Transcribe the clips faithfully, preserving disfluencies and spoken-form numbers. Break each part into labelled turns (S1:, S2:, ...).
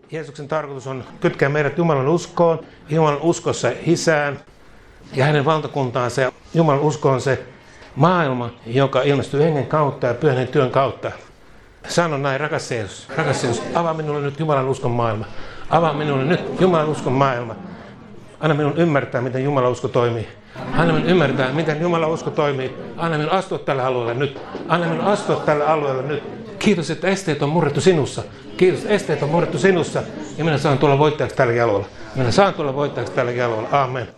S1: Jeesuksen tarkoitus on kytkeä meidät Jumalan uskoon, Jumalan uskossa Isään ja hänen valtakuntaansa. Ja Jumalan usko on se maailma, joka ilmestyy hengen kautta ja pyhän työn kautta. Sanon näin, rakas Jeesus, rakas Jeesus, avaa minulle nyt Jumalan uskon maailma. Avaa minulle nyt Jumalan uskon maailma. Anna minun ymmärtää, miten Jumalan usko toimii. Anna minun ymmärtää, miten Jumalan usko toimii. Anna minun astua tälle alueelle nyt. Anna minun astua tälle alueelle nyt. Kiitos, että esteet on murrettu sinussa. Kiitos, esteet on murrettu sinussa. Ja minä saan tulla voittajaksi tällä jalolla. Minä saan tulla voittajaksi tällä jalolla. Aamen.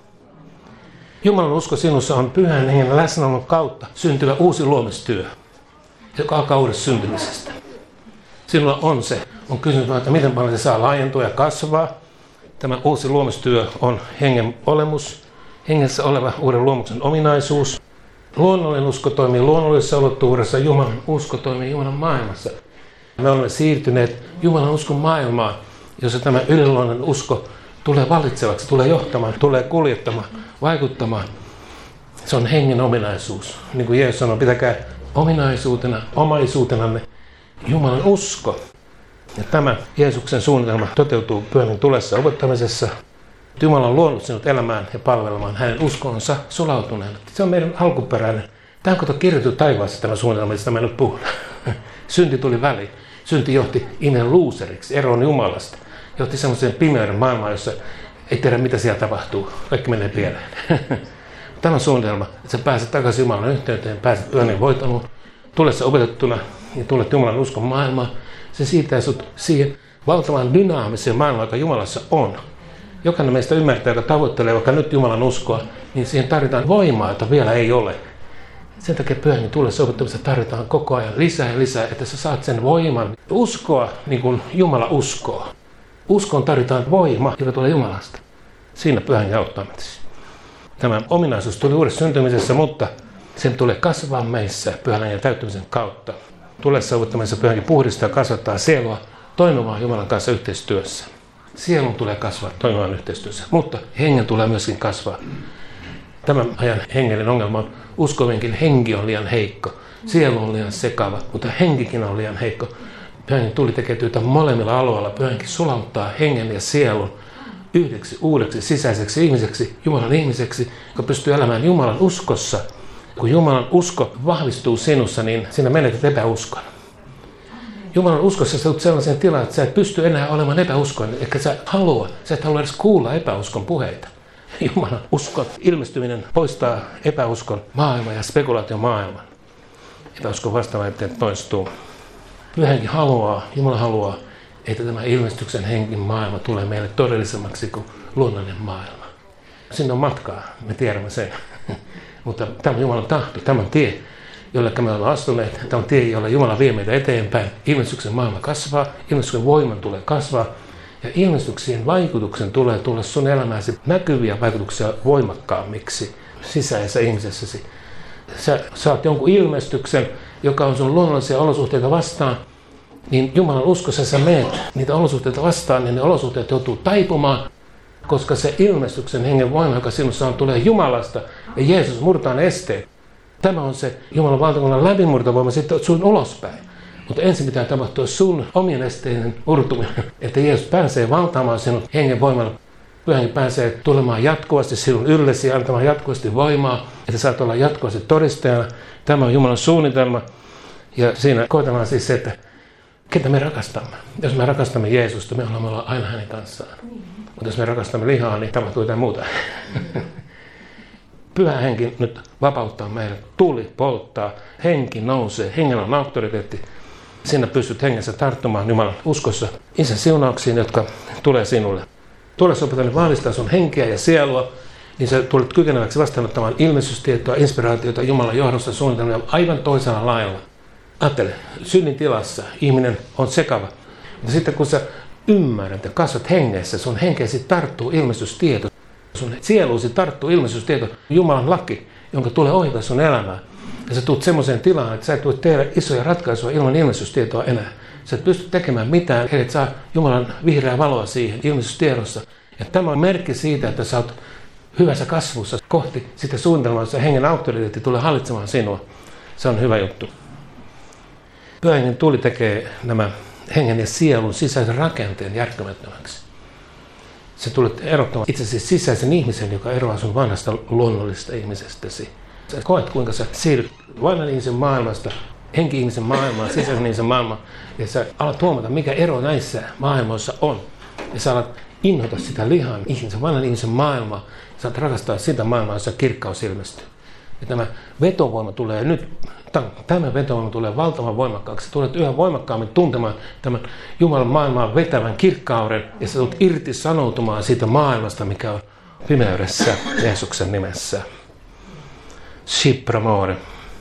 S1: Jumalan usko sinussa on pyhän hengen läsnäolon kautta syntyvä uusi luomistyö, joka alkaa uudesta syntymisestä. Sinulla on se. On kysymys, että miten paljon se saa laajentua ja kasvaa. Tämä uusi luomistyö on hengen olemus, hengessä oleva uuden luomuksen ominaisuus. Luonnollinen usko toimii luonnollisessa ulottuvuudessa, Jumalan usko toimii Jumalan maailmassa. Me olemme siirtyneet Jumalan uskon maailmaan, jossa tämä yliluonnollinen usko tulee valitsevaksi, tulee johtamaan, tulee kuljettamaan, vaikuttamaan. Se on hengen ominaisuus. Niin kuin Jeesus sanoi, pitäkää ominaisuutena, omaisuutenanne Jumalan usko. Ja tämä Jeesuksen suunnitelma toteutuu pyhän tulessa opettamisessa. Jumala on luonut sinut elämään ja palvelemaan hänen uskonsa sulautuneena. Se on meidän alkuperäinen. Tämä on kato kirjoitettu taivaassa tämä suunnitelma, josta mä nyt puhun. Synti tuli väliin. Synti johti ihminen luuseriksi, eroon Jumalasta. Johti semmoiseen pimeyden maailmaan, jossa ei tiedä mitä siellä tapahtuu. Kaikki menee pieleen. Tämä on suunnitelma, että sä pääset takaisin Jumalan yhteyteen, pääset pyhän voitonuun, tulessa opetettuna ja tulet Jumalan uskon maailmaan. Se siirtää sut siihen valtavan dynaamiseen maailmaan, joka Jumalassa on. Jokainen meistä ymmärtää, joka tavoittelee vaikka nyt Jumalan uskoa, niin siihen tarvitaan voimaa, jota vielä ei ole. Sen takia pyhän tulessa opettamista tarvitaan koko ajan lisää ja lisää, että sä saat sen voiman uskoa niin kuin Jumala uskoo. Uskoon tarvitaan voima, joka tulee Jumalasta. Siinä pyhän auttaa meitä. Tämä ominaisuus tuli uudessa syntymisessä, mutta sen tulee kasvaa meissä pyhän ja täyttymisen kautta. Tulessa opettamassa pyhänkin puhdistaa ja kasvattaa sielua toimimaan Jumalan kanssa yhteistyössä. Sielun tulee kasvaa toimimaan yhteistyössä, mutta hengen tulee myöskin kasvaa. Tämän ajan hengellinen ongelma on, uskovinkin henki on liian heikko, sielu on liian sekava, mutta henkikin on liian heikko. Pyhänkin tuli tekee työtä molemmilla alueilla. Pyhänkin sulauttaa hengen ja sielun yhdeksi uudeksi sisäiseksi ihmiseksi, Jumalan ihmiseksi, joka pystyy elämään Jumalan uskossa. Kun Jumalan usko vahvistuu sinussa, niin sinä menetät epäuskon. Jumalan uskossa sä tulet sellaiseen tilaan, että sä et pysty enää olemaan epäuskoinen, eikä sä halua, sä et halua edes kuulla epäuskon puheita. Jumalan uskon ilmestyminen poistaa epäuskon maailman ja spekulaation maailman. Epäuskon vastaväitteet toistuu. Pyhänkin haluaa, Jumala haluaa, että tämä ilmestyksen henkin maailma tulee meille todellisemmaksi kuin luonnollinen maailma. Sinne on matkaa, me tiedämme sen. Mutta tämä on Jumalan tahto, tämä on tie, jolle me olemme astuneet. Tämä on tie, jolla Jumala vie meitä eteenpäin. Ilmestyksen maailma kasvaa, ilmestyksen voiman tulee kasvaa. Ja ilmestyksien vaikutuksen tulee tulla sun elämääsi näkyviä vaikutuksia voimakkaammiksi sisäisessä ihmisessäsi. Sä saat jonkun ilmestyksen, joka on sun luonnollisia olosuhteita vastaan, niin Jumalan uskossa sä meet niitä olosuhteita vastaan, niin ne olosuhteet joutuu taipumaan, koska se ilmestyksen hengen voima, joka sinussa on, tulee Jumalasta ja Jeesus murtaa ne esteet. Tämä on se Jumalan valtakunnan läpimurtovoima sitten sun ulospäin. Mutta ensin pitää tapahtua sun omien esteiden murtuminen, että Jeesus pääsee valtaamaan sinut hengen voimalla. Pyhänkin pääsee tulemaan jatkuvasti sinun yllesi ja antamaan jatkuvasti voimaa, että saat olla jatkuvasti todistajana. Tämä on Jumalan suunnitelma. Ja siinä koetellaan siis se, että ketä me rakastamme. Jos me rakastamme Jeesusta, me olemme olla aina hänen kanssaan. Mutta jos me rakastamme lihaa, niin tapahtuu jotain muuta. Pyhä henki nyt vapauttaa meidät. Tuli polttaa, henki nousee, hengellä on auktoriteetti. Sinä pystyt hengessä tarttumaan Jumalan uskossa Isän siunauksiin, jotka tulee sinulle. Tulessa opetan vahvistaa sun henkeä ja sielua, niin sä tulet kykeneväksi vastaanottamaan ilmestystietoa, inspiraatiota, Jumalan johdossa suunnitelmia aivan toisella lailla. Ajattele, synnin tilassa ihminen on sekava. Mutta sitten kun sä ymmärrät ja kasvat hengessä, sun henkeesi tarttuu ilmestystieto. Sun sieluusi tarttuu ilmestystieto, Jumalan laki, jonka tulee ohjata sun elämää. Ja sä tulet semmoiseen tilaan, että sä et voi tehdä isoja ratkaisuja ilman ilmestystietoa enää. Sä et pysty tekemään mitään, et saa Jumalan vihreää valoa siihen ilmestystiedossa. Ja tämä on merkki siitä, että sä oot hyvässä kasvussa kohti sitä suunnitelmaa, jossa hengen auktoriteetti tulee hallitsemaan sinua. Se on hyvä juttu. Pyhä hengen tuli tekee nämä hengen ja sielun sisäisen rakenteen järkymättömäksi. Se tulee erottamaan itse asiassa sisäisen ihmisen, joka eroaa sun vanhasta luonnollisesta ihmisestäsi. Sä koet, kuinka sä siirryt vanhan ihmisen maailmasta henki-ihmisen maailmaan, sisäisen ihmisen maailmaan, ja sä alat huomata, mikä ero näissä maailmoissa on. Ja sä alat inhota sitä lihan ihmisen, vanhan ihmisen maailmaa, ja sä alat rakastaa sitä maailmaa, jossa kirkkaus ilmestyy. Ja tämä vetovoima tulee nyt, tämä vetovoima tulee valtavan voimakkaaksi. Sä tulet yhä voimakkaammin tuntemaan tämän Jumalan maailmaan vetävän kirkkauden, ja sä tulet irti sanoutumaan siitä maailmasta, mikä on pimeydessä Jeesuksen nimessä. Shipramore.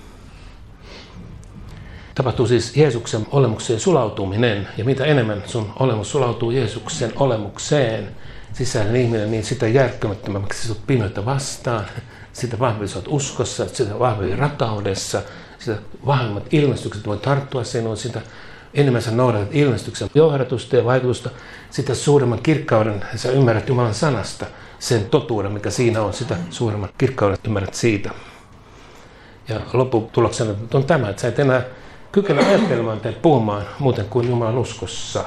S1: Tapahtuu siis Jeesuksen olemukseen sulautuminen, ja mitä enemmän sun olemus sulautuu Jeesuksen olemukseen, sisäinen ihminen, niin sitä järkkymättömämmäksi sut pimeyttä vastaan, sitä vahvemmin sä oot uskossa, sitä vahvemmin rakkaudessa, sitä vahvemmat ilmestykset voi tarttua sinuun, sitä enemmän sä noudatat ilmestyksen johdatusta ja vaikutusta, sitä suuremman kirkkauden sä ymmärrät Jumalan sanasta, sen totuuden, mikä siinä on, sitä suuremman kirkkauden ymmärrät siitä. Ja lopputuloksena on tämä, että sä et enää kykene ajattelemaan tai puhumaan muuten kuin Jumalan uskossa.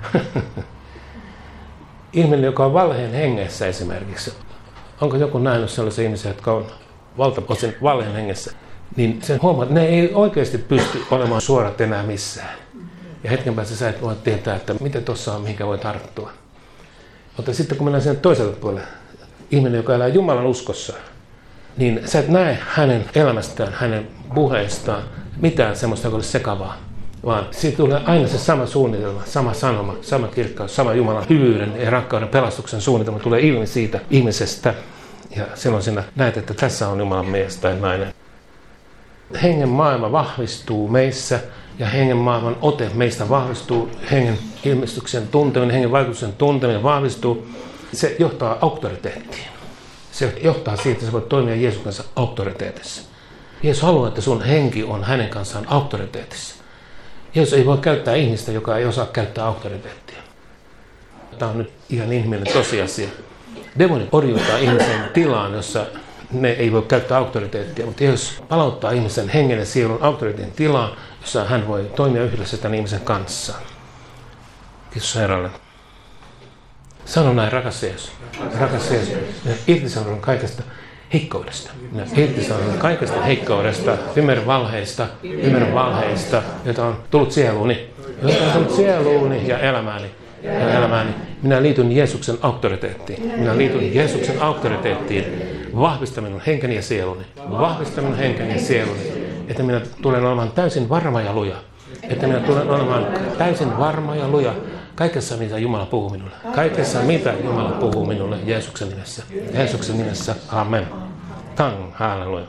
S1: Ihminen, joka on valheen hengessä esimerkiksi. Onko joku nähnyt sellaisia ihmisiä, jotka on valtaosin valheen hengessä? Niin sen huomaa, että ne ei oikeasti pysty olemaan suorat enää missään. Ja hetken päästä sä et voi tietää, että mitä tuossa on, mihinkä voi tarttua. Mutta sitten kun mennään sen toiselle puolelle, ihminen, joka elää Jumalan uskossa, niin sä et näe hänen elämästään, hänen puheistaan mitään semmoista, joka olisi sekavaa. Vaan siitä tulee aina se sama suunnitelma, sama sanoma, sama kirkkaus, sama Jumalan hyvyyden ja rakkauden pelastuksen suunnitelma tulee ilmi siitä ihmisestä. Ja silloin sinä näet, että tässä on Jumalan mies tai nainen. Hengen maailma vahvistuu meissä ja hengen maailman ote meistä vahvistuu. Hengen ilmestyksen tunteminen, hengen vaikutuksen tunteminen vahvistuu. Se johtaa auktoriteettiin. Se johtaa siihen, että sä voit toimia Jeesuksen kanssa auktoriteetissa. Jeesus haluaa, että sun henki on hänen kanssaan auktoriteetissa. Jeesus ei voi käyttää ihmistä, joka ei osaa käyttää auktoriteettia. Tämä on nyt ihan inhimillinen tosiasia. Demonit orjuuttaa ihmisen tilaan, jossa ne ei voi käyttää auktoriteettia, mutta Jeesus palauttaa ihmisen hengen ja sielun auktoriteetin tilaan, jossa hän voi toimia yhdessä tämän ihmisen kanssa. Kiitos Herralle. Sano näin, rakas Jeesus. Rakas Jeesus, minä irtisaudun kaikesta heikkoudesta. Minä irtisaudun kaikesta heikkoudesta, pimeyden valheista, pimeyden valheista, joita on tullut sieluuni, joita on tullut sieluuni ja elämääni. Ja elämääni. Minä liityn Jeesuksen auktoriteettiin. Minä liityn Jeesuksen auktoriteettiin. Vahvista minun henkeni ja sieluni. Vahvista minun henkeni ja sieluni. Että minä tulen olemaan täysin varma ja luja. Että minä tulen olemaan täysin varma ja luja. Kaikessa, mitä Jumala puhuu minulle. Kaikessa, mitä Jumala puhuu minulle Jeesuksen nimessä. Jeesuksen nimessä. Amen. Tang, halleluja.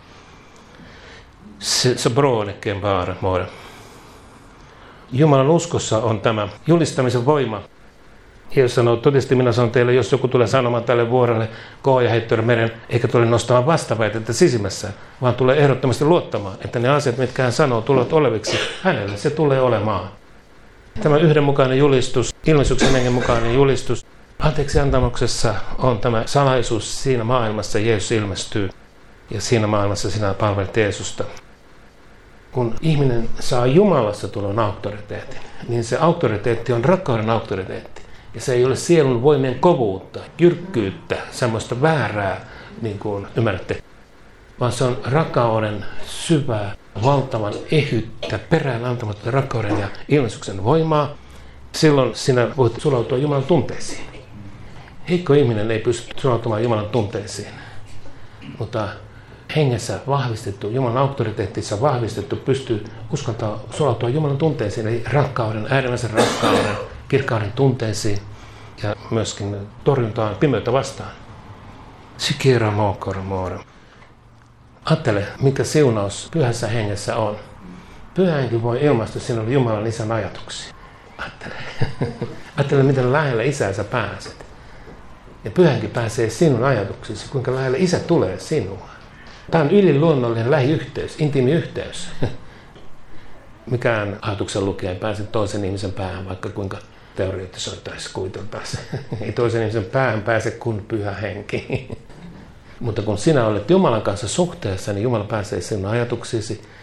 S1: Så bra det kan vara, more. Jumalan uskossa on tämä julistamisen voima. Jeesus sanoo, todesti minä sanon teille, jos joku tulee sanomaan tälle vuorelle, koo ja heittää meren, eikä tule nostamaan vastaväitettä sisimmässään, vaan tulee ehdottomasti luottamaan, että ne asiat, mitkä hän sanoo, tulevat oleviksi. Hänelle se tulee olemaan. Tämä yhdenmukainen julistus, ilmestyksen hengen mukainen julistus, anteeksi antamuksessa on tämä salaisuus siinä maailmassa, Jeesus ilmestyy, ja siinä maailmassa sinä palvelet Jeesusta. Kun ihminen saa Jumalassa tulevan auktoriteetin, niin se auktoriteetti on rakkauden auktoriteetti. Ja se ei ole sielun voimien kovuutta, jyrkkyyttä, semmoista väärää, niin kuin ymmärrätte, vaan se on rakkauden syvää, valtavan ehyttä, perään antamatta rakkauden ja ilmestyksen voimaa. Silloin sinä voit sulautua Jumalan tunteisiin. Heikko ihminen ei pysty sulautumaan Jumalan tunteisiin, mutta hengessä vahvistettu, Jumalan auktoriteettissa vahvistettu, pystyy uskaltaa sulautua Jumalan tunteisiin, eli rakkauden, äärimmäisen rakkauden, kirkkauden tunteisiin ja myöskin torjuntaan pimeyttä vastaan. Sikira mokoramora. Ajattele, mikä siunaus pyhässä hengessä on. Pyhä henki voi ilmaista sinulle Jumalan isän ajatuksia. Ajattele. Ajattele, miten lähelle isää sä pääset. Ja pyhä henki pääsee sinun ajatuksisi, kuinka lähelle isä tulee sinua. Tämä on yliluonnollinen lähiyhteys, intiimi yhteys. Mikään ajatuksen lukija ei pääse toisen ihmisen päähän, vaikka kuinka teoreettisoitaisiin, kuviteltaisiin. Ei toisen ihmisen päähän pääse kuin pyhä henki. Mutta kun sinä olet Jumalan kanssa suhteessa, niin Jumala pääsee sinun ajatuksisi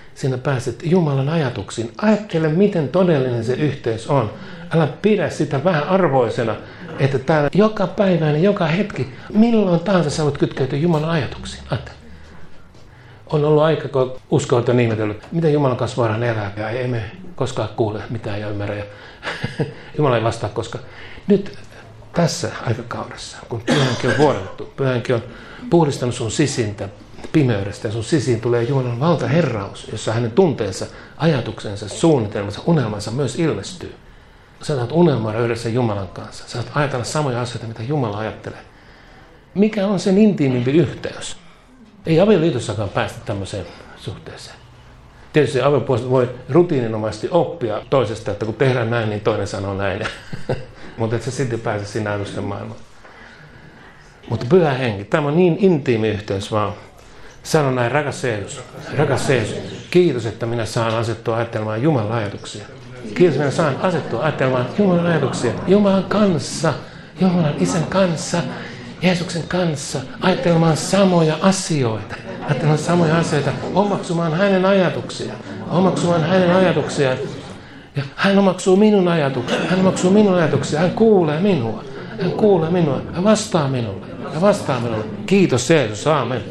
S1: sinä pääset Jumalan ajatuksiin. Ajattele, miten todellinen se yhteys on. Älä pidä sitä vähän arvoisena, että täällä joka päiväinen, joka hetki, milloin tahansa sä voit kytkeytyä Jumalan ajatuksiin. Ajattele. On ollut aika, kun uskovat on ihmetellyt, miten Jumalan kanssa voidaan elää. Ja ei me koskaan kuule mitään ja ymmärrä. Ja Jumala ei vastaa koskaan. Nyt tässä aikakaudessa, kun Pyhänkin on vuodeltu, Pyhänkin on puhdistanut sun sisintä pimeydestä ja sun sisiin tulee Jumalan valtaherraus, jossa hänen tunteensa, ajatuksensa, suunnitelmansa, unelmansa myös ilmestyy. Sä saat unelmoida yhdessä Jumalan kanssa. Sä saat ajatella samoja asioita, mitä Jumala ajattelee. Mikä on sen intiimimpi yhteys? Ei avioliitossakaan päästä tämmöiseen suhteeseen. Tietysti aviopuoliset voi rutiininomaisesti oppia toisesta, että kun tehdään näin, niin toinen sanoo näin. Mutta et sä silti pääse siinä ajatusten maailmaan. Mutta Pyhä Henki, tämä on niin intiimi yhteys vaan. Sano näin, rakas Jeesus, rakas Jeesus, kiitos, että minä saan asettua ajattelemaan Jumalan ajatuksia. Kiitos, että minä saan asettua ajattelemaan Jumalan ajatuksia. Jumalan kanssa, Jumalan Isän kanssa, Jeesuksen kanssa, ajattelemaan samoja asioita. Ajattelemaan samoja asioita, omaksumaan hänen ajatuksia. Omaksumaan hänen ajatuksiaan. Ja hän omaksuu minun ajatuksia. Hän omaksuu minun ajatuksia. Hän kuulee minua. Hän kuulee minua. Hän vastaa minulle. Hän vastaa minulle. Kiitos Jeesus. Aamen.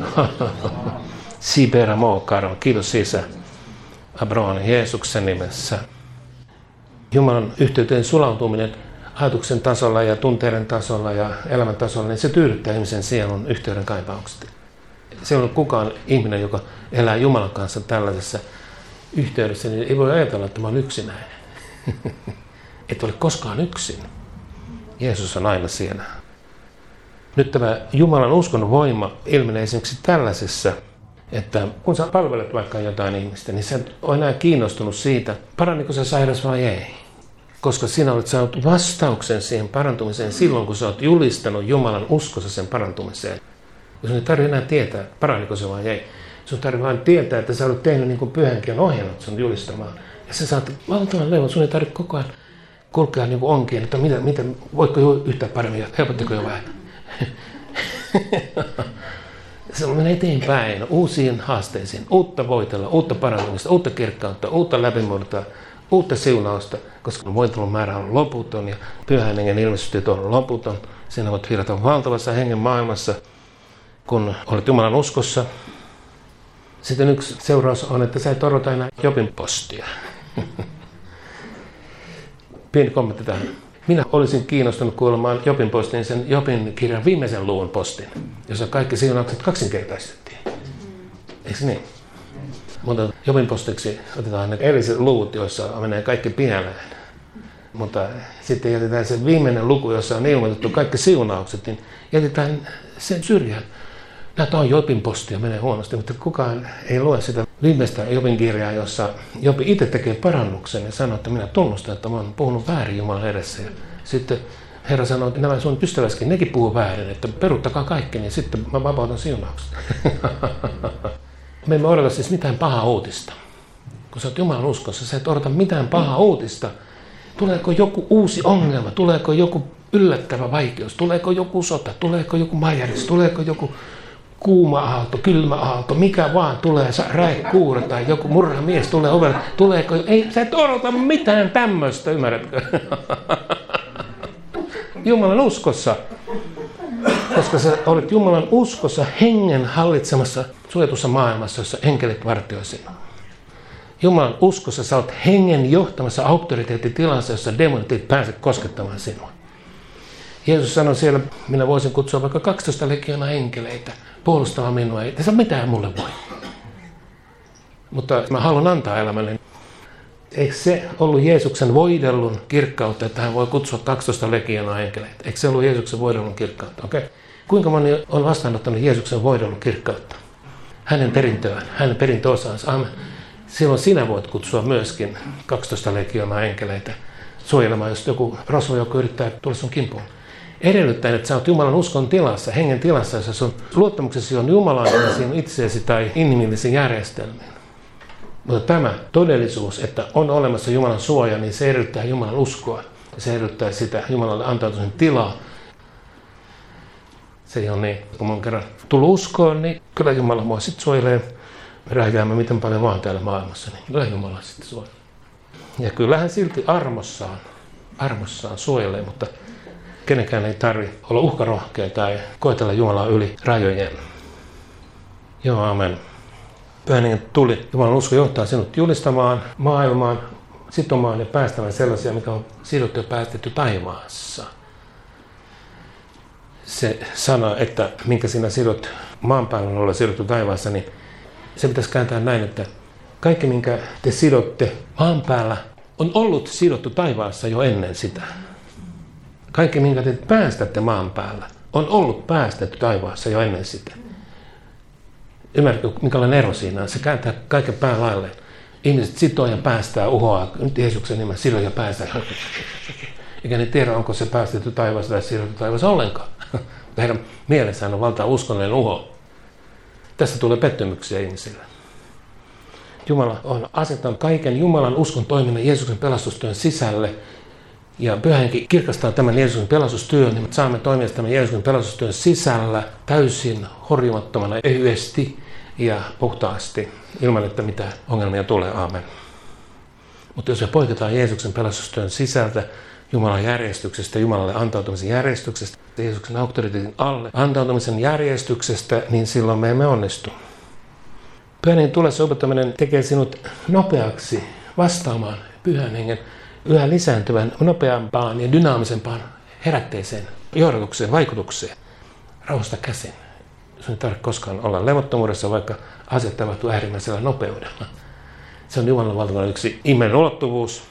S1: Sibera Mokaro. Kiitos Isä. Abroni Jeesuksen nimessä. Jumalan yhteyteen sulautuminen ajatuksen tasolla ja tunteiden tasolla ja elämän tasolla, niin se tyydyttää ihmisen sielun yhteyden kaipaukset. Se on kukaan ihminen, joka elää Jumalan kanssa tällaisessa yhteydessä, niin ei voi ajatella, että mä olen yksinäinen. Et ole koskaan yksin. Jeesus on aina siellä. Nyt tämä Jumalan uskon voima ilmenee esimerkiksi tällaisessa, että kun sä palvelet vaikka jotain ihmistä, niin sä et ole enää kiinnostunut siitä, paraniko se sairas vai ei. Koska sinä olet saanut vastauksen siihen parantumiseen silloin, kun sä olet julistanut Jumalan uskossa sen parantumiseen. Jos ei tarvitse enää tietää, paraniko se vai ei. Sun tarvitsee vain tietää, että sä olet tehnyt niin kuin Pyhänkin on ohjannut sun julistamaan. Ja sä saat valtavan levon. Sun ei tarvitse koko ajan kulkea niin kuin onkin, että mitä, mitä, voitko jo yhtään paremmin, helpottiko jo vähän. Se menee eteenpäin uusiin haasteisiin, uutta voitella, uutta parantumista, uutta kirkkautta, uutta läpimurtoa, uutta siunausta, koska voitelun määrä on loputon ja Pyhän Hengen ilmestystyö on loputon. Siinä voit virrata valtavassa hengen maailmassa, kun olet Jumalan uskossa. Sitten yksi seuraus on, että sä et odota enää Jobin postia. Pieni kommentti tähän. Minä olisin kiinnostunut kuulemaan Jobin postin, sen Jobin kirjan viimeisen luvun postin, jossa kaikki siunaukset kaksinkertaistettiin. Eikö niin? Mutta Jobin postiksi otetaan ne edelliset luvut, joissa menee kaikki pieleen. Mutta sitten jätetään se viimeinen luku, jossa on ilmoitettu kaikki siunaukset, niin jätetään sen syrjään. Nämä on Jobin postia, menee huonosti, mutta kukaan ei lue sitä viimeistä Jobin kirjaa, jossa Jobi itse tekee parannuksen ja sanoo, että minä tunnustan, että mä oon puhunut väärin Jumalan edessä. Ja sitten Herra sanoo, että nämä sun ystäväskin, nekin puhuu väärin, että peruuttakaa kaikki, niin sitten mä vapautan siunaukset. Me emme odota siis mitään pahaa uutista. Kun sä oot Jumalan uskossa, sä et odota mitään pahaa uutista. Tuleeko joku uusi ongelma, tuleeko joku yllättävä vaikeus, tuleeko joku sota, tuleeko joku majaris, tuleeko joku kuuma aalto, kylmä aalto, mikä vaan tulee, räikuura tai joku murhamies tulee ovelle, tuleeko, ei, sä et odota mitään tämmöistä, ymmärrätkö? Jumalan uskossa, koska sä olet Jumalan uskossa hengen hallitsemassa suojatussa maailmassa, jossa enkelit vartioi sinua. Jumalan uskossa sä olet hengen johtamassa auktoriteettitilassa, jossa demonit ei pääse koskettamaan sinua. Jeesus sanoi siellä, minä voisin kutsua vaikka kaksitoista legioonaa enkeleitä puolustamaan minua. Ei tässä mitään mulle voi. Mutta mä haluan antaa elämälle. Eikö se ollut Jeesuksen voidellun kirkkautta, että hän voi kutsua kaksitoista legioonaa enkeleitä? Eikö se ollut Jeesuksen voidellun kirkkautta? Okay. Kuinka moni on vastaanottanut Jeesuksen voidellun kirkkautta? Hänen perintöään, hänen perintöosaansa. Amen. Silloin sinä voit kutsua myöskin kaksitoista legioonaa enkeleitä suojelemaan, jos joku rosvojoukko yrittää tulla sun kimpuun. Edellyttäen, että sä oot Jumalan uskon tilassa, hengen tilassa, jossa sun luottamuksesi on Jumalaan itseesi tai inhimillisiin järjestelmiin. Mutta tämä todellisuus, että on olemassa Jumalan suoja, niin se edellyttää Jumalan uskoa. Se edellyttää sitä Jumalalle antautumisen tilaa. Se on niin, kun mä oon kerran tullut uskoon, niin kyllä Jumala mua sitten suojelee me rähjäämme miten paljon vaan täällä maailmassa, niin kyllä Jumala sitten suojelee. Ja kyllä hän silti armossaan, armossaan suojelee, mutta kenenkään ei tarvitse olla uhkarohkea tai koetella Jumalaa yli rajojen. Joo, amen. Pyhän Hengen tuli. Jumalan usko johtaa sinut julistamaan maailmaan, sitomaan ja päästämään sellaisia, mikä on sidottu ja päästetty taivaassa. Se sana, että minkä sinä sidot maan päällä on olla sidottu taivaassa, niin se pitäisi kääntää näin, että kaikki minkä te sidotte maan päällä on ollut sidottu taivaassa jo ennen sitä. Kaikki minkä te päästätte maan päällä on ollut päästetty taivaassa jo ennen sitä. Ymmärrätkö, minkälainen ero siinä on? Se kääntää kaiken päälailleen. Ihmiset sitoo ja päästää, uhoaa, nyt Jeesuksen nimessä sidoo ja päästää. Eikä ne tiedä, onko se päästetty taivaassa tai sidottu taivaassa ollenkaan. Heidän mielessään on valtaa uskonnollinen uho. Tästä tulee pettymyksiä ihmisille. Jumala on asettanut kaiken Jumalan uskon toiminnan Jeesuksen pelastustyön sisälle. Ja Pyhä Henki kirkastaa tämän Jeesuksen pelastustyön, niin saamme toimia tämän Jeesuksen pelastustyön sisällä täysin horjumattomana, ehyesti ja puhtaasti, ilman että mitään ongelmia tulee. Aamen. Mutta jos me poiketaan Jeesuksen pelastustyön sisältä, Jumalan järjestyksestä, Jumalalle antautumisen järjestyksestä, Jeesuksen auktoriteetin alle antautumisen järjestyksestä, niin silloin me emme onnistu. Pyhän Hengen tulessa opettaminen tekee sinut nopeaksi vastaamaan Pyhän Hengen yhä lisääntyvän, nopeampaan ja dynaamisempaan herätteeseen, johdatukseen, vaikutukseen, rauhasta käsin. Sun ei tarvitse koskaan olla levottomuudessa, vaikka asiat tapahtuu äärimmäisellä nopeudella. Se on Jumalan valtakunnan yksi ihmeellinen ulottuvuus.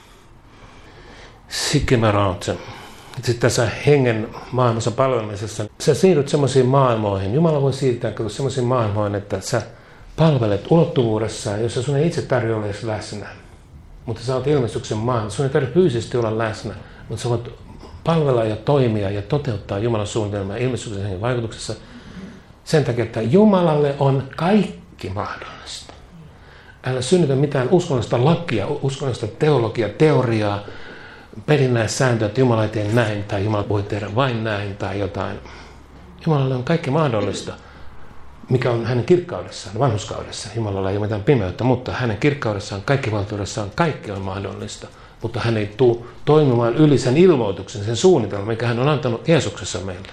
S1: Sikimärautsen. Sitten tässä hengen maailmassa palvelemisessa, sä siirryt semmoisiin maailmoihin. Jumala voi siirtää semmoisiin maailmoihin, että sä palvelet ulottuvuudessa, jossa sun ei itse tarvitse olla edes läsnä. Mutta sä oot ilmestyksen maailmassa. Sun ei tarvitse fyysisesti olla läsnä, mutta sä voit palvella ja toimia ja toteuttaa Jumalan suunnitelmaa ilmestyksen hengen vaikutuksessa sen takia, että Jumalalle on kaikki mahdollista. Älä synnytä mitään uskonnollista lakia, uskonnollista teologiaa, teoriaa, perinnäissääntöä, että Jumala ei tee näin tai Jumala voi tehdä vain näin tai jotain. Jumalalle on kaikki mahdollista, mikä on hänen kirkkaudessaan, vanhurskaudessaan. Jumalalla ei ole mitään pimeyttä, mutta hänen kirkkaudessaan, kaikkivaltuudessaan kaikki on mahdollista. Mutta hän ei tule toimimaan yli sen ilmoituksen, sen suunnitelman, mikä hän on antanut Jeesuksessa meille.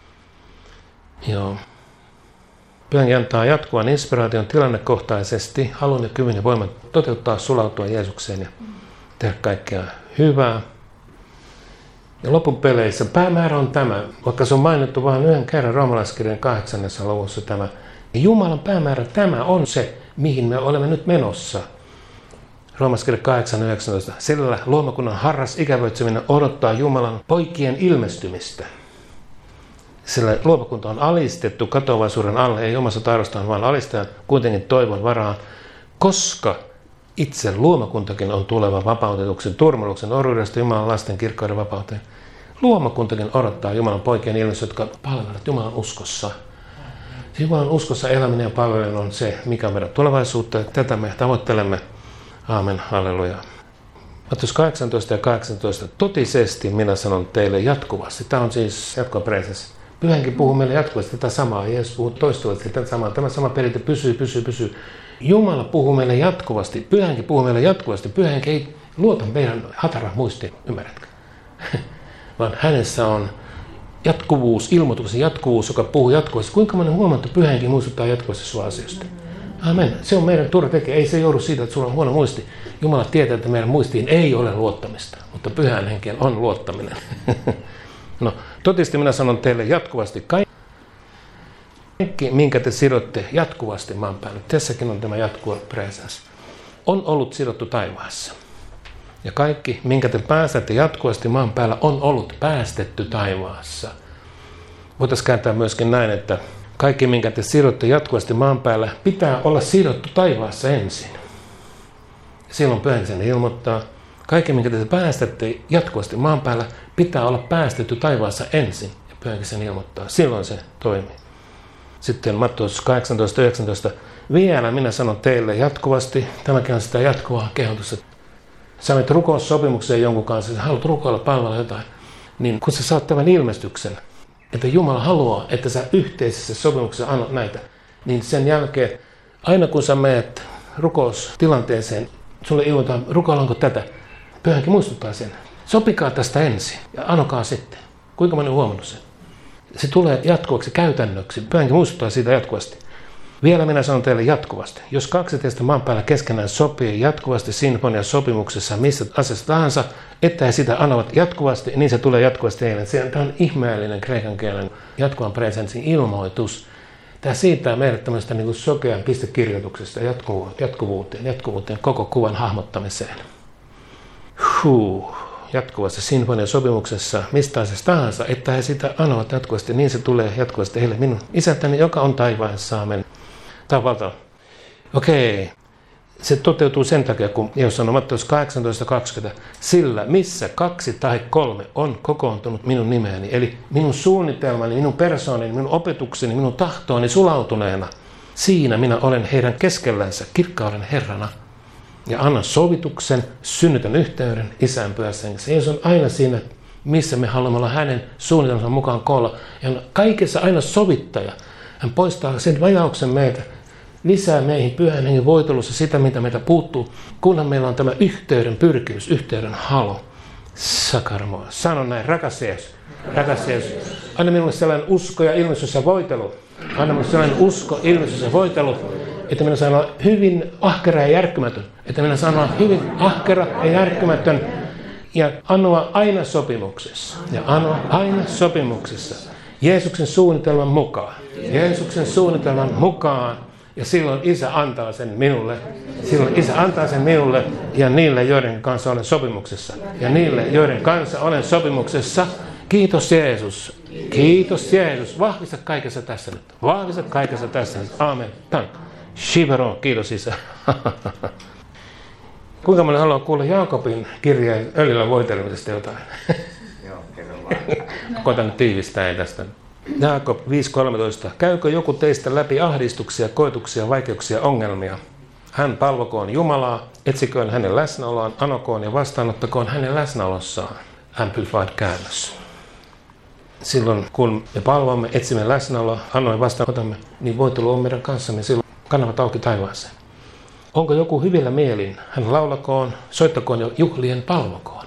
S1: Joo. Pyhän Henki antaa jatkuvan inspiraation tilannekohtaisesti, halun ja kyvyn ja voiman toteuttaa, sulautua Jeesukseen ja tehdä kaikkea hyvää. Ja loppupeleissä päämäärä on tämä, vaikka se on mainittu vain yhden kerran roomalaiskirjan kahdeksannessa luvussa tämä. Jumalan päämäärä tämä on se, mihin me olemme nyt menossa. Roomalaiskirja kahdeksan yhdeksäntoista. Sillä luomakunnan harras ikävöitseminen odottaa Jumalan poikien ilmestymistä. Sillä luomakunta on alistettu katoavaisuuden alle, ei omassa tahdostaan, vaan alistajan kuitenkin toivon varaan, koska itse luomakuntakin on tuleva vapautetuksen turmeluksen orjuudesta Jumalan lasten kirkkauden vapauteen. Luomakuntakin odottaa Jumalan poikien ilmestystä, jotka palvelevat Jumalan uskossa. Jumalan uskossa eläminen ja palveleminen on se, mikä on meidän tulevaisuutta. Tätä me tavoittelemme. Aamen, halleluja. Matteus kahdeksantoista ja kahdeksantoista. Totisesti minä sanon teille jatkuvasti. Tämä on siis jatkuva preisessä. Pyhä Henki puhuu meille jatkuvasti tätä samaa. Jeesus puhuu toistuvasti tätä samaa. Tämä sama perinte pysyy, pysyy, pysyy. Jumala puhuu meille jatkuvasti. Pyhä Henki puhuu meille jatkuvasti. Pyhä Henki ei luota meidän hatara muistiin, ymmärrätkö? Vaan hänessä on jatkuvuus, ilmoituksen jatkuvuus, joka puhuu jatkuvasti. Kuinka monen huomattu Pyhä Henki muistuttaa jatkuvasti sinua asioista? Amen. Se on meidän turvatekijä. Ei se joudu siitä, että sulla on huono muisti. Jumala tietää, että meidän muistiin ei ole luottamista, mutta Pyhän Henkeen on luottaminen. No, totisesti minä sanon teille jatkuvasti kaikki, minkä te sidotte jatkuvasti maan päälle. Tässäkin on tämä jatkuva presence. On ollut sidottu taivaassa. Ja kaikki, minkä te päästätte jatkuvasti maan päällä, on ollut päästetty taivaassa. Voitaisiin kääntää myöskin näin, että kaikki, minkä te sidotte jatkuvasti maan päällä, pitää olla sidottu taivaassa ensin. Silloin Pyhä Henki sen ilmoittaa. Kaikki, minkä te päästätte jatkuvasti maan päällä, pitää olla päästetty taivaassa ensin. Ja Pyhä Henki sen ilmoittaa. Silloin se toimii. Sitten Matteus kahdeksantoista yhdeksäntoista. Vielä minä sanon teille jatkuvasti, tämäkin on sitä jatkuvaa kehotusta. Sä menet rukoussopimukseen jonkun kanssa, sä haluat rukoilla palvella jotain, niin kun sä saat tämän ilmestyksen, että Jumala haluaa, että sä yhteisessä sopimuksessa annat näitä, niin sen jälkeen Aina kun sä menet rukoustilanteeseen, sulle ilmoitetaan, rukoillaanko tätä. Pyhä Henki muistuttaa sen. Sopikaa tästä ensin ja anokaa sitten. Kuinka moni on huomannut sen? Se tulee jatkuvaksi käytännöksi. Pyhä Henki muistuttaa siitä jatkuvasti. Vielä minä sanon teille jatkuvasti. Jos kaksi teistä maan päällä keskenään sopii jatkuvasti sinfonia sopimuksessa missä asiassa tahansa, että he sitä anovat jatkuvasti, niin se tulee jatkuvasti eilen. Tämä on ihmeellinen kreikan kielen jatkuvan presenssin ilmoitus. Tämä siirtää meidät tämmöistä niin kuin sokean pistekirjoituksesta jatkuvu- jatkuvuuteen, jatkuvuuteen, koko kuvan hahmottamiseen. Huh. Jatkuvasti sinfonian sopimuksessa mistä asiassa tahansa, että he sitä anovat jatkuvasti, niin se tulee jatkuvasti heille. Minun isäntäni, joka on taivaassa, amen. Tämä on valtava. Okei. Se toteutuu sen takia, kun Jeesus sanoo Matteus kahdeksantoista kaksikymmentä, sillä missä kaksi tai kolme on kokoontunut minun nimeeni, eli minun suunnitelmani, minun persoonani, minun opetukseni, minun tahtooni sulautuneena, siinä minä olen heidän keskellänsä kirkkauden Herrana. Ja annan sovituksen, synnytän yhteyden Isän Pyhässä Hengessä. Jeesus on aina siinä, missä me haluamme olla hänen suunnitelmansa mukaan koolla. Ja on kaikessa aina sovittaja. Hän poistaa sen vajauksen meitä, lisää meihin Pyhän Hengen voitelussa sitä, mitä meitä puuttuu, kunhan meillä on tämä yhteyden pyrkimys, yhteyden halu. Sakarmoa. Sano näin, rakas Jeesus, rakas Jeesus. Anna minulle sellainen usko ja ilmestys ja voitelu. Anna minulle sellainen usko, ilmestys ja voitelu, että minä saan olla hyvin ahkera ja järkkymätön. Että minä saan olla hyvin ahkera ja järkkymätön ja anoa aina sopimuksessa. Ja anoa aina sopimuksessa. Jeesuksen suunnitelman mukaan. Jeesuksen suunnitelman mukaan. Ja silloin Isä antaa sen minulle. Silloin Isä antaa sen minulle ja niille, joiden kanssa olen sopimuksessa. Ja niille, joiden kanssa olen sopimuksessa. Kiitos Jeesus. Kiitos Jeesus. Vahvista kaikessa tässä nyt. Vahvista kaikessa tässä nyt. Aamen. Tank. Shivero. Kiitos Isä. Kuinka minä haluan kuulla Jaakobin kirjeen öljyllä voitelemisesta jotain?
S2: Joo, kerro vaan.
S1: Koitan nyt tiivistää tästä. Jaakob viisi kolmetoista. Käykö joku teistä läpi ahdistuksia, koetuksia, vaikeuksia, ongelmia? Hän palvokoon Jumalaa, etsiköön hänen läsnäoloaan, anokoon ja vastaanottakoon hänen läsnäolossaan. Amplified käännös. Silloin kun me palvomme, etsimme läsnäoloa, anoin vastaanotamme, niin voitelu on meidän kanssamme silloin kanavat auki taivaaseen. Onko joku hyvillä mielin? Hän laulakoon, soittakoon ja juhlien palvokoon.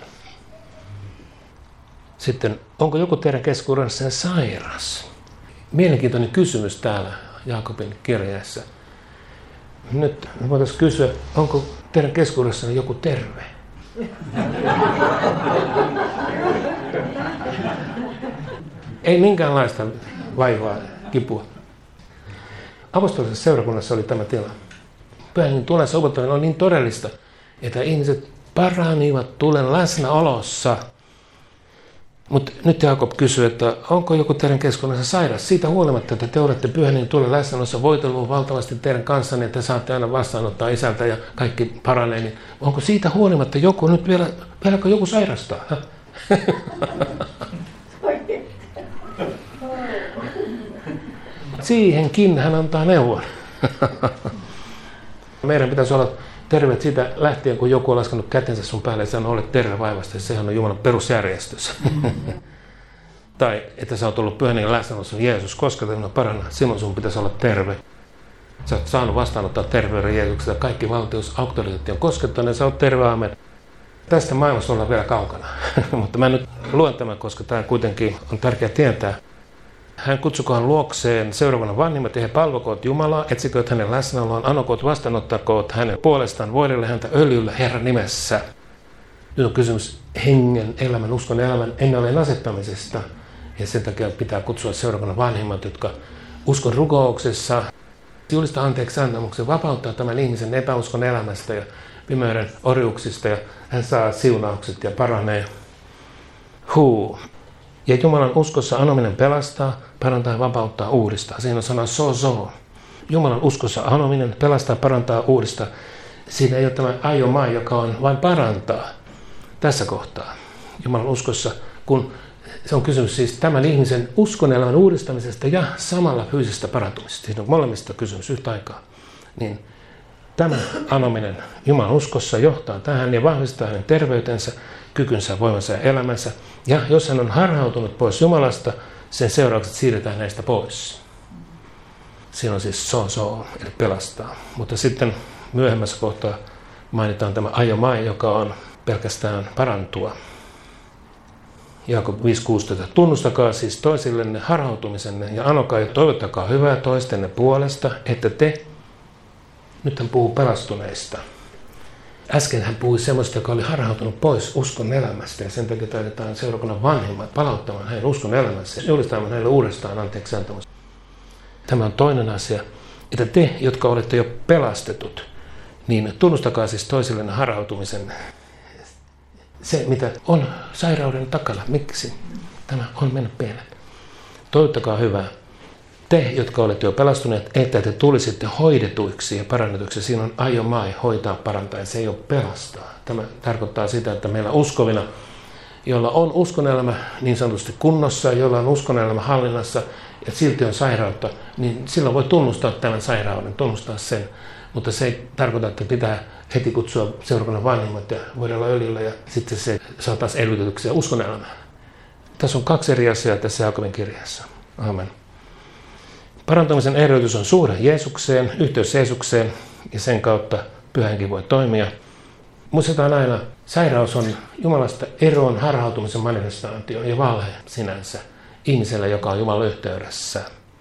S1: Sitten, onko joku teidän keskuudessanne sairas? Mielenkiintoinen kysymys täällä Jaakobin kirjeessä. Nyt me voitaisiin kysyä, onko teidän keskuudessanne joku terve? Ei minkäänlaista vaivaa, kipua. Apostolisessa seurakunnassa oli tämä tila. Pyhän Hengen tulen sovittaminen on niin todellista, että ihmiset paranivat tulen läsnäolossa. Mutta nyt Jaakob kysyy, että onko joku teidän keskuudessa sairas? Siitä huolimatta, että te olette Pyhän Hengen tulen läsnäolossa, voitelua valtavasti teidän kanssanne, että saatte aina vastaanottaa Isältä ja kaikki paranee. Niin onko siitä huolimatta joku nyt vielä, vieläkö joku sairastaa? Siihenkin hän antaa neuvon. Meidän pitäisi olla terveet siitä lähtien, kun joku on laskenut kätensä sun päälle ja sanoo, olet terve vaivasta. Sehän on Jumalan perusjärjestys. Tai että sä oot ollut Pyhän Hengen läsnäolossa, Jeesus, koska minua paranna, silloin sun pitäisi olla terve. Sä oot saanut vastaanottaa terveyden Jeesukselta. Kaikki valtius, auktoriteetti on koskettanut ja sä oot terve, aamen. Tästä maailmassa ollaan vielä kaukana. Mutta mä nyt luen tämän, koska tämä kuitenkin on tärkeää tietää. Hän kutsukoon luokseen seuraavana vanhimmat ja he palvokoot Jumalaa, etsikööt hänen läsnäoloaan, anokoot vastaanottakoot hänen puolestaan, voidelle häntä öljyllä Herran nimessä. Nyt on kysymys hengen, elämän, uskon elämän ennalleen asettamisesta. Ja sen takia pitää kutsua seuraavana vanhimmat, jotka uskon rukouksessa julistaa anteeksi antamuksen, vapauttaa tämän ihmisen epäuskon elämästä ja pimeyden orjuuksista ja hän saa siunaukset ja paranee. Huu. Ja Jumalan uskossa anominen pelastaa, parantaa ja vapauttaa, uudistaa. Siinä on sana sozo. Jumalan uskossa anominen pelastaa, parantaa, uudistaa. Siinä ei ole tämä aioma, joka on vain parantaa. Tässä kohtaa. Jumalan uskossa, kun se on kysymys siis tämän ihmisen uskon elämän uudistamisesta ja samalla fyysisestä parantumisesta. Siinä on molemmista kysymys yhtä aikaa. Niin tämä anominen Jumalan uskossa johtaa tähän ja vahvistaa hänen terveytensä, kykynsä, voimansa ja elämänsä. Ja jos hän on harhautunut pois Jumalasta, sen seuraukset siirretään näistä pois. Siinä on siis so-so, eli pelastaa. Mutta sitten myöhemmässä kohtaa mainitaan tämä aiomai, joka on pelkästään parantua. Jaakob viisi kuusitoista. Tunnustakaa siis toisillenne harhautumisenne ja anokaa ja toivottakaa hyvää toistenne puolesta, että te, nyt hän puhuu pelastuneista. Äsken hän puhui semmoista, joka oli harhautunut pois uskon elämästä ja sen takia taidetaan seurakunnan vanhimmat palauttamaan heidän uskon elämässä ja julistamaan heille uudestaan anteeksi antamus. Tämä on toinen asia, että te, jotka olette jo pelastetut, niin tunnustakaa siis toisillenne harhautumisen. Se, mitä on sairauden takana. Miksi tämä on mennyt pieleen? Toivottakaa hyvää. Te, jotka olette jo pelastuneet, että te tulisitte hoidetuiksi ja parannetuiksi. Siinä on aiomai, hoitaa, parantaa, ja se ei ole pelastaa. Tämä tarkoittaa sitä, että meillä uskovina, jolla on uskonelämä niin sanotusti kunnossa, jolla on uskonelämä hallinnassa, ja silti on sairautta, niin silloin voi tunnustaa tämän sairauden, tunnustaa sen. Mutta se ei tarkoita, että pitää heti kutsua seurakunnan vanhimmat ja voidella öljyllä ja sitten se saa taas elvytetyksi ja uskon elämään. Tässä on kaksi eri asiaa tässä Jaakobin kirjassa. Amen. Parantamisen edellytys on suhde Jeesukseen, yhteys Jeesukseen ja sen kautta Pyhä Henki voi toimia. Muistetaan aina, sairaus on Jumalasta eroon harhautumisen manifestaatio ja valhe sinänsä ihmisellä, joka on Jumalan yhteydessä.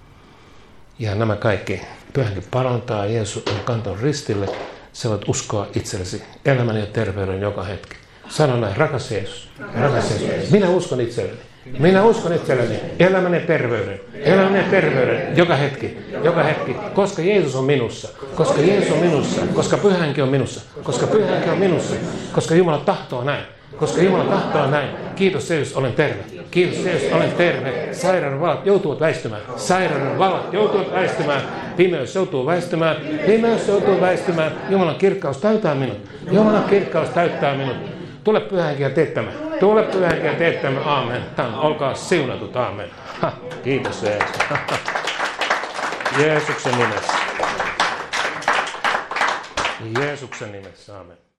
S1: Ja nämä kaikki Pyhä Henki parantaa, Jeesus on kantanut ristille, sä voit uskoa itsellesi elämän ja terveyden joka hetki. Sano näin, rakas Jeesus, rakas Jeesus, minä uskon itselleni. Minä uskon itselleni elämän ja terveyden, elämän ja terveyden joka hetki, joka hetki, koska Jeesus on minussa, koska Jeesus on minussa, koska Pyhä Henki on minussa, koska Pyhä Henki on minussa, koska Jumala tahtoo näin, koska Jumala tahtoo näin. Kiitos Jeesus, olen terve. Kiitos Jeesus, olen terve. Sairauden vallat joutuvat väistymään. Sairauden vallat joutuvat väistymään. Pimeys joutuu väistymään. Pimeys joutuu väistymään. Jumalan kirkkaus täyttää minut. Jumalan kirkkaus täyttää minut. Tule Pyhä Henki ja tee tämä. Tule Pyhä Henki ja tee tämä. Aamen. Tämän, olkaa siunatut. Aamen. Ha, kiitos Jeesus. Jeesuksen nimessä. Jeesuksen nimessä. Aamen.